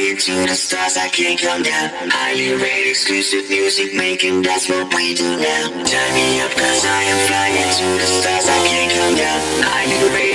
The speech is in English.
to the stars, I can't come down. Highly rated exclusive music making, that's what we do now. Turn me up cause I am flying to the stars, I can't come down. Highly rated